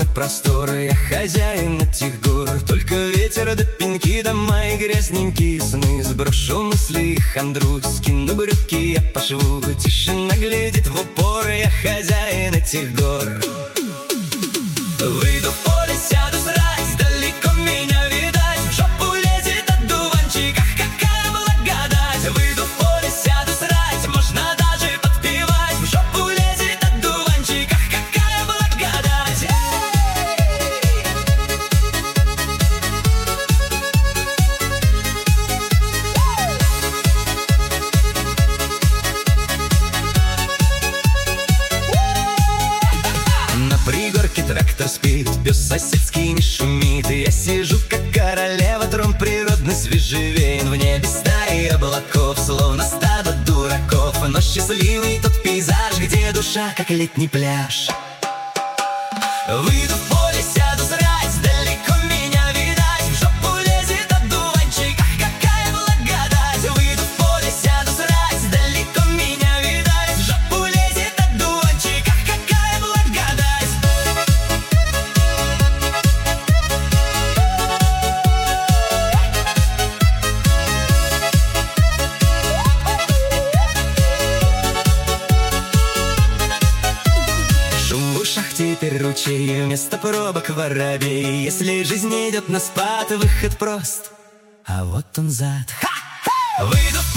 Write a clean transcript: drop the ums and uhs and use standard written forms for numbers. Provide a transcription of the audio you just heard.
на просторы. Я хозяин этих гор, только ветер да пеньки, дома и грязненькие сны. Сброшу мысли и хандру, скину брюки, я пошву. Тишина глядит в упор, я хозяин этих гор. Выйду в поле, сяду срать, далеко меня видать. В жопу лезет одуванчик, ах, какая благодать. Выйду в поле, сяду срать, можно даже подпевать. В жопу лезет одуванчик, ах, какая благодать. На пригорке трактор спит, пес соседский не шумит. И я сижу, как королева, трон природный свежевеен. В небе стаи облаков, словно стадо дураков. Но счастливый тот пейзаж, где душа, как летний пляж. Выйду в поле, сяду срать, далеко меня видать. В жопу лезет одуванчик, ах, какая благодать. Выйду в поле, сяду срать, далеко меня видать. В жопу лезет одуванчик, ах, какая благодать. Шум в ушах, теперь ручей, вместо пробок воробей. Если жизнь идет на спад, выход прост, а вот он зад. Выйду в